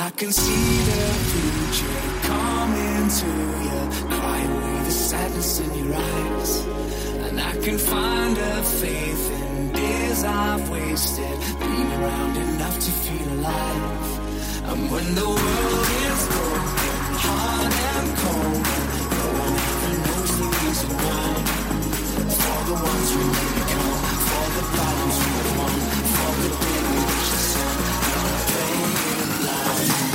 I can see the future coming to you, cry away the sadness in your eyes. And I can find a faith in days I've wasted, been around enough to feel alive. And when the world is broken, hard and cold, no one ever knows the reason why. For the ones we may become, for the battles we have won, for the day we reach the sun, gonna play it live.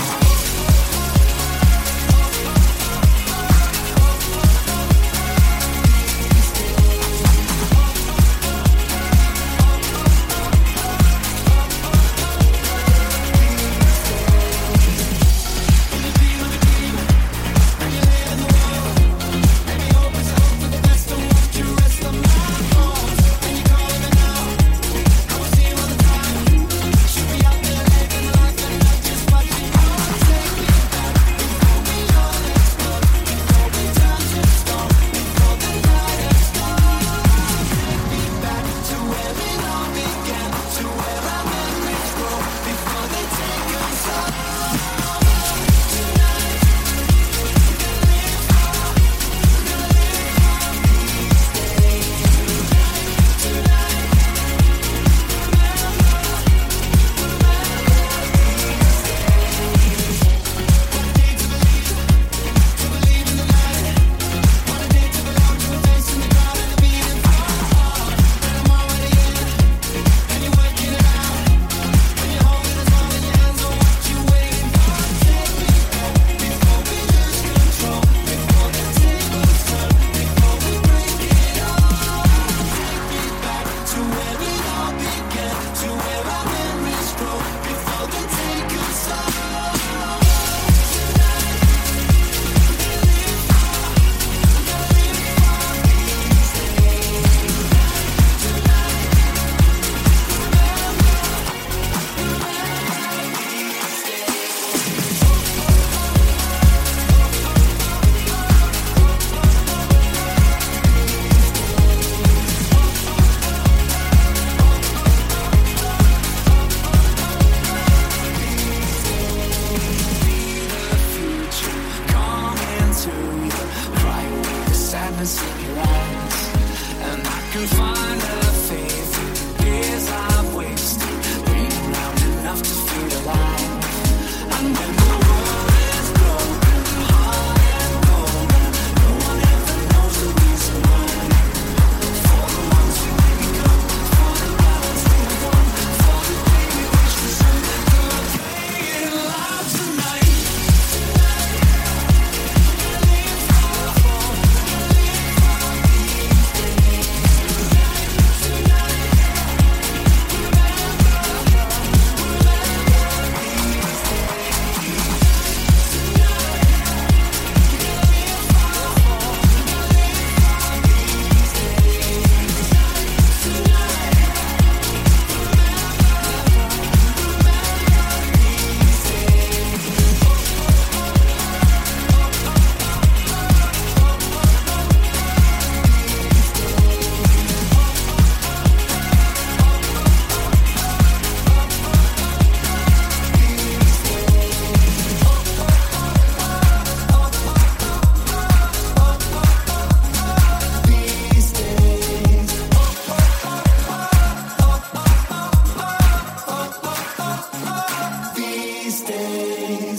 These days